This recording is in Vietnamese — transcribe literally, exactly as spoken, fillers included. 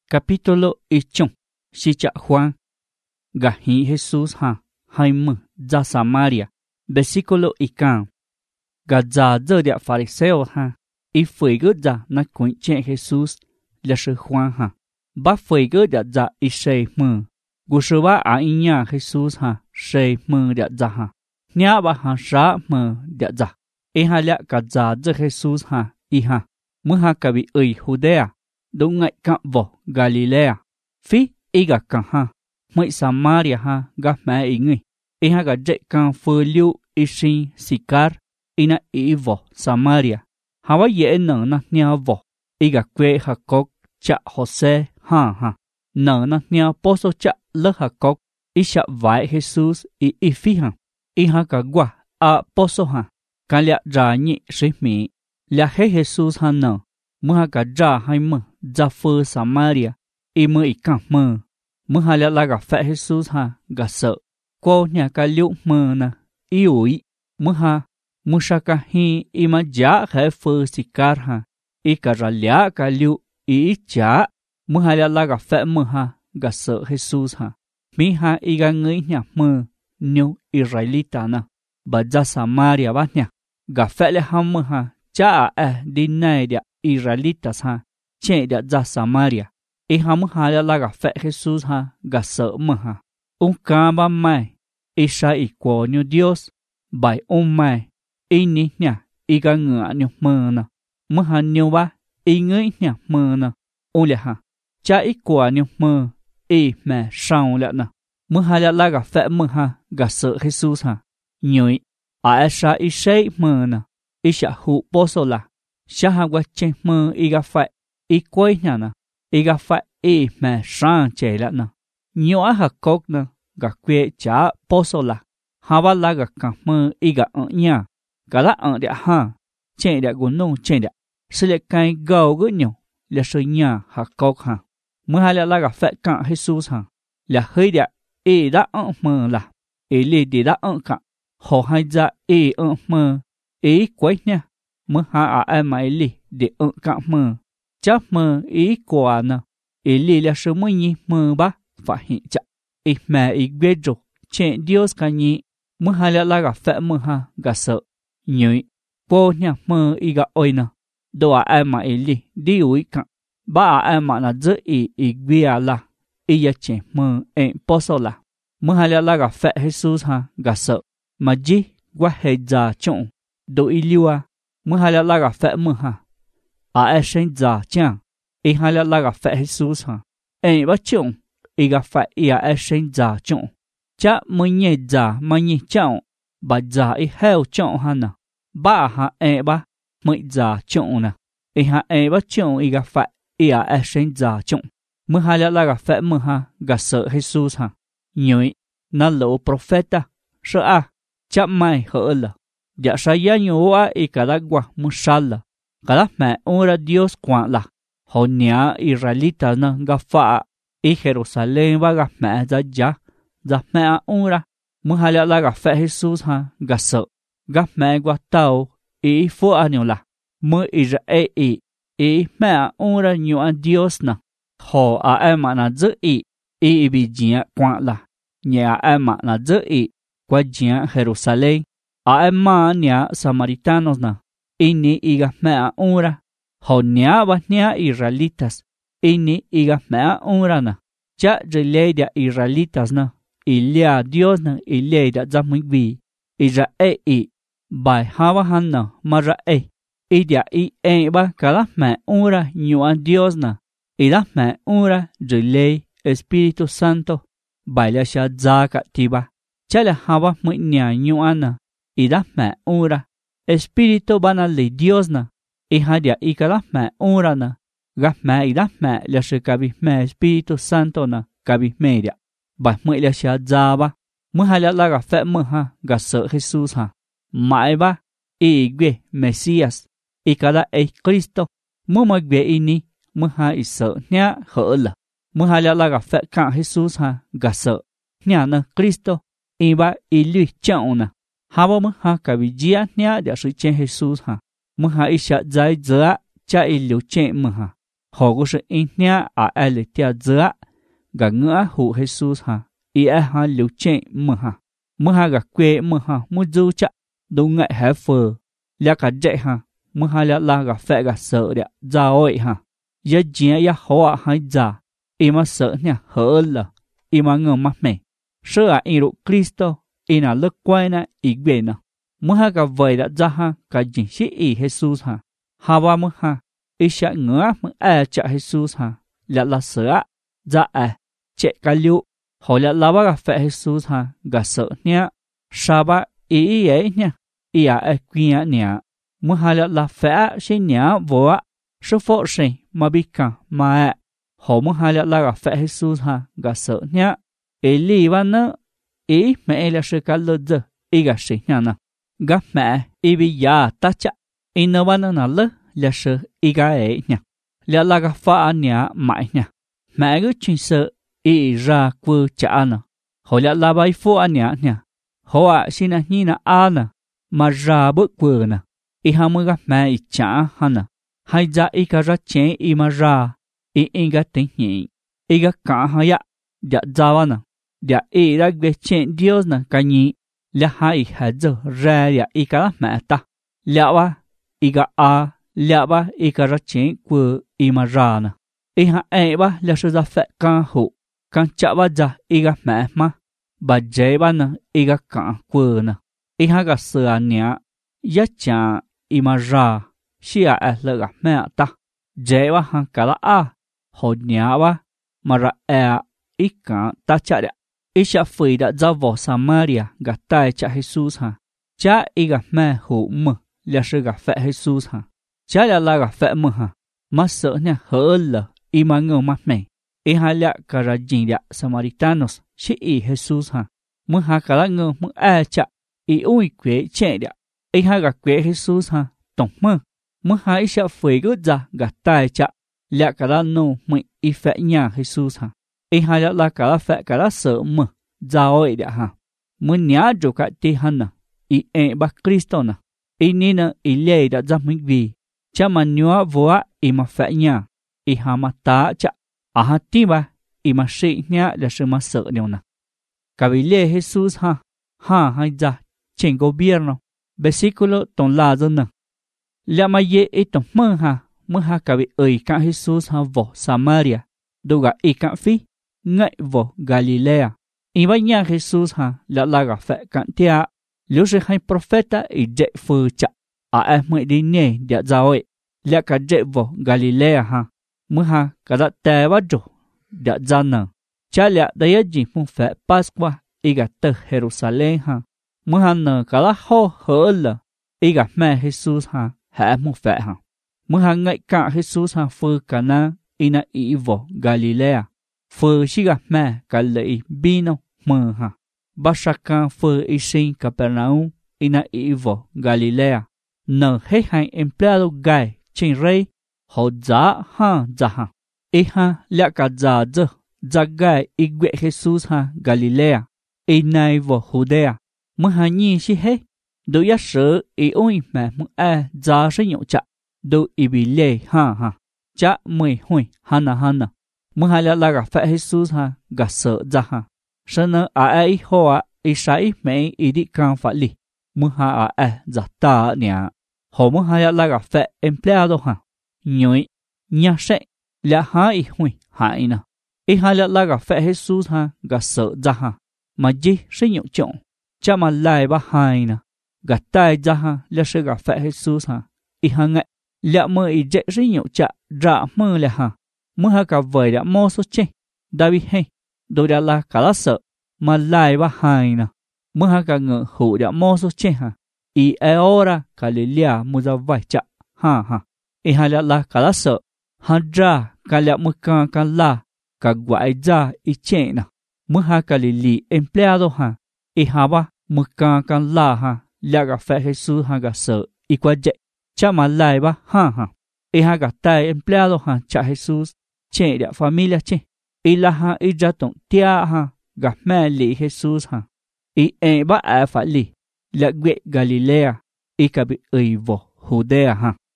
Capítulo ichung, si cha Juan. Gahi Jesús ha, haim, za Samaria. Versículo ikan. Gadza dơ địa Phariseo ha, y phơi gớt za na quỳnh chê Jesús, là sư Juan ha. Ba phơi gớt địa za y sê mơ. Gu sư ba á y nha Jesús ha, sê mơ địa za ha. Nya ba ha sá mơ địa za. Y ha lạ gadza dơ Jesús ha, y ha. Mơ ha cả bị ơi Judea. Đúng ngại cạn vỏ Galilea. Phí y gà cạn ha. Mấy Samaria ha gà mẹ ý người. Y ha gà dạy cạn phơ liu y sinh Sicar. Y na ý vỏ Samaria. Ha wá dễ nở na nha vỏ. Y gà quê ha cốc chạ Jose ha ha. Nở na nha poso chạ lơ ha cốc. Y chạ vãi Jesus y y phí ha. Y ha gà quả à poso ha. Cả lạ ra nhị sĩ mỹ. Lạ hết Jesus ha nở. Mơ ha gà ra hay mơ. Ra phơ Samaria, y mơ y càng mơ. Mơ ha lạ là gà phẹ Jesus ha, gà sợ. Cô nhà ca liu mơ na, y ủi. Mơ ha, mơ sa ca hi y mà giá khẽ phơ Sicar ha. Y cả ra lạ ca liu y y giá. Mơ ha lạ là gà phẹ mơ ha, gà sợ Jesus ha. Mi ha y gà ngơi nhà mơ, nhiều Israelita na. Bà ra Samaria bát nhà. Gà phẹ lạ ha mơ ha, chá à à đi này địa Israelitas ha. Chê đã ra Samaria. Y ha mơ ha lạ là gà phẹ Jesus ha, gà sợ mơ ha. Un ca ba mai. Y sa y quo như Dios. Bài un mai. Y ní nhà. Y gà ngựa như mơ nè. Mơ ha như ba. Y ngơi nhà mơ nè. Un lẹ ha. Cha y quo như mơ. Y mẹ sao lẹ nè. Mơ ha lạ là gà phẹ mơ ha, gà sợ Jesus ha. Nhối. À sa y say mơ nè. Y sa hụ bó sô là. Sa ha qua chê mơ y gà phẹ. Y quay nhà nè. Y gà phạ y mẹ sang chê lạ nè. Nhiều á hạc cốc nè. Gà quê chá bó sô lạc. Hà bá lá gà càng mơ y gà ẩn nhà. Gà lá ẩn địa hà. Chê địa gù nông chê địa. Sư lệ cây gầu gỡ nhiều. Là sư nhà hạc cốc hà. Mơ hà lạ lá gà phạ càng Jesus hà. Là hơi địa. Y đã ẩn mơ là. Y lì đi đã ẩn càng. Hồ hai dạ y ẩn mơ. Y quay nha. Mơ hà à em mà y lì để ẩn càng mơ. Chắc mơ ý quả nè. Ý lì là sự mơ nhi mơ bá. Và hiện chắc. Ý mẹ ý ghê rục. Chê Dios ca nhi. Mơ hai lạ là gà phẹ mơ ha. Gà sợ. Nhối. Cô nha mơ ý gà ôi nè. Đồ à em mà ý lì. Đi ủi cạn. Ba à em mà nà dỡ ý ý ghê à là. Ý ya chê mơ em bó sô là. Mơ hai lạ là gà phẹ Jesus ha. Gà sợ. Mà dì. Quá hề già trộn. Đồ ý liu à. Mơ hai lạ là gà phẹ mơ ha. À e sinh giả chàng. Y hai lạ là gà phẹ Jesus ha. Ê bá chồng. Y gà phẹ y à e sinh giả chồng. Chá mơ nhẹ giả mà nhẹ chồng. Bà giả y heo chồng ha nè. Ba ha ê bá. Mơ giả chồng nè. Y ha ê bá chồng y gà phẹ y à e sinh giả chồng. Mơ hai lạ là gà phẹ mơ ha. Gà sợ Jesus ha. Nhối. Nà lộ profeta. Sợ à. Chá mai hỡ là. Dạ sa ya nhô á y cả đá quà mơ sá là. Cả mẹ ora Dios quảng lạc. Họ nhá Israelita nè gà phạ. Ý Jerusalem và gà mẹ ra giá. Gà mẹ ora. Mơ hai lạ là gà phẹ Jesus ha. Gà sợ. Gà mẹ qua tàu. Ý phô à nhiều lạc. Mơ Israel ý. Ý mẹ ora nhiều anh Dios nè. Họ à em mà nà dỡ ý. Ý bị dìa quảng lạc. Nhà em mà nà dỡ ý. Qua dìa Jerusalem. À em mà nhà Samaritanos nè. Ini iga mea ora. Ho nia ba nia Israelitas. Ini iga mea ora na. Cha rele dia Israelitas na. Ilia Dios na ilia da zamui vi. Israel i. Bai hava han na mara e. Idia i e ba kala mea ora nyua Dios na. Ida mea ora rele Espíritu Santo. Bai la sha zaka tiba. Cha la hava mu nia nyua na. Ida mea ora. Espíritu van a le Dios na. Hija de ahí cada me ora na. Gap me y da me la se cabi me Espíritu Santo na cabi media. Ba mui la sha zaba. Mui ha la la ga fe mu ha ga sợ Jesus ha. Mai ba y gwe Mesias. Y cada e Cristo. Mu ma gwe ini. Mu ha y sợ nya hở là. Mu ha la la ga fe ka Jesus ha ga sợ. Nya na Cristo. Y ba y lui chao na. Haba mơ ha cả vì gia nha để sự chen Jesus ha. Mơ ha isha zai zớ cha y liu chen mơ ha. họ cũng sẽ in nhá à ai lấy tia giữa gà ngỡ hụ Jesus ha ý ai ha liu chê mơ ha mơ ha gà quê mơ ha mơ du chạ đâu ngại hé phờ lia cả dạy ha mơ ha lia la gà phẹ gà sợ đẹ ra ôi ha ya chia ya hoa hai già ima sợ nha hở là ima ngờ mắt mẹ sợ à iru Cristo ina lơ quay na igbe na mơ ha gà vầy đã ra ha cả chính sĩ ý Jesus ha ha ba mơ ha isha ngỡ mơ ai chạ Jesus ha lia la sợ ra à chạy cả liu họ lia la ba gà phẹ Jesus ha gà sợ nha sa ba ý ý ấy nha ý à ai quyên nha mơ ha lia la phẹ sẽ nha vô số phổ sinh mà bị cả mà họ muốn hai là gặp phải Jesus ha gặp sợ nhá ý lý văn nữa ý mẹ là sự cả lơ giờ ý gặp sinh nhá nè gặp mẹ ý bị già ta chắc ý nó văn nữa lơ là sự ý gặp ấy nhá là là gặp phải nhá mãi nhá mẹ cứ chuyện sợ ý ra quơ cha nè họ là là bài phô anh nhá nhá họ à xin anh nhìn à nè mà ra bớt quơ nè ý ham mới gặp mẹ ý cha ha nè hai gia ý cả ra chế ý mà ra ý ý gà tính nhỉ ý gà cả hai ạ đã ra vào nè đã ý ra về chế Dios nè cả nhỉ là hai hết giờ ra đã ý cả mẹ ta là ba ý gà a là ba ý cả ra chế của ý mà ra nè ý ha ai ba là sự ra phép can hộ can chả ba ra ý gà mẹ mà bà dễ ba nè ý gà cả của nè ý ha gà sửa nhỉ giá trả ý mà ra xí à là gặp mẹ ta dễ quá hàng cả là à họ nhả quá mà ra à ít cả ta chạy đấy ít sẽ phải đã ra vào Samaria gặp tai chạy Jesus ha cha ít gặp mẹ hữu mờ là sự gặp phải Jesus ha cha là là gặp phải mờ ha mà sợ nha hở là ít mà ngờ mắt mày ít hai lạ cả ra gì đấy Samaritanos xí ít Jesus ha mờ ha cả là ngờ mờ à chạy ít ui quế chạy đấy ít hai gặp quế Jesus ha tổng mờ mơ hai sẽ phải gỡ ra gạt tai chạ lẽ cả là nô mình y phải nhà Jesus ha y hai là cả là phải cả là sợ mơ ra ôi đã ha mơ nhá cho cả tê hắn nè y e ba Cristo nè y ni nè y lệ đã ra mình vì cha mà nhớ vô y mà phải nhà y ha mà ta chạ à ha ti ba y mà sĩ nhá là sự mà sợ nhiều nè cả vì lệ Jesus ha ha hai ra trên gobierno versículo ton la dân nè là mà ye ít tổng mơ ha mơ ha cả bị ơi cả Jesus ha vào Samaria đâu gặp ít cả phi ngại vào Galilea ý bây nhà Jesus ha là là gặp phải cả tia nếu sẽ hay propheta ý dạy phơi chạ à em mới đi nè để ra ấy là cả dạy vào Galilea ha mơ ha cả đã tè bắt rồi để ra nè cha là đây gì muốn phải Pasqua ý gặp từ Jerusalem ha mơ ha nè cả là ho hở là ý gặp mẹ Jesus ha hả một phép ha mơ hàng ngày cả Jesus ha phơi cả na ina ý vào Galilea phơi chỉ gặp mẹ cả lấy bino mơ ha basaka phơi ý sinh Capernaum ina ý vào Galilea nở hết hai empleado gai trên rây họ giá ha giá ha ý ha lẽ cả giá giờ giá gai ý quệ Jesus ha Galilea ý này vào Judea mơ hàng nhìn chỉ hết đối giá sở ý ôi mẹ muốn ai giá sẽ nhậu chạ đối ý bị lệ ha ha chạ mười hồi hana hana muốn hai là là gặp phải Jesus ha gặp sợ ra ha sợ nó à ai hoa ý sai mẹ ý đi càng phải li muốn hai à ai giả ta nè họ muốn hai là gặp phải empleado ha nhoi nhà sẽ là hai hồi hai nè ý hai là là gặp phải Jesus ha gặp sợ ra ha mà gì sẽ nhậu chọn chạ mà lại ba hai nè gạt tai ra ha là sẽ gặp phải Jesus ha ý hàng ngày lẽ mơ ý dễ rất nhiều chạ ra mơ là ha mơ ha cả vời đã mô số chê David hay đôi đã là cả lá sợ mà lại ba hai nè mơ ha cả ngờ hữu đã mô số chê ha ý ora cả lì lìa mô ra vài chạ ha ha ý ha lẽ là cả lá sợ ha ra cả lẽ mơ ca ca la cả gọi ra ý chê nè mơ ha cả lì lì empleado ha ý ha ba mơ ca ca la ha lẽ gặp phải Jesus ha gặp sợ ý qua dễ cha mà lại ba ha ha ý ha gặp tay empleado ha cha Jesus che địa familia che ý là ha ý ra tổng tia ha gặp mẹ lì Jesus ha ý e ba ai phải lì lẽ quệ Galilea ý cả bị ơi vô Judea ha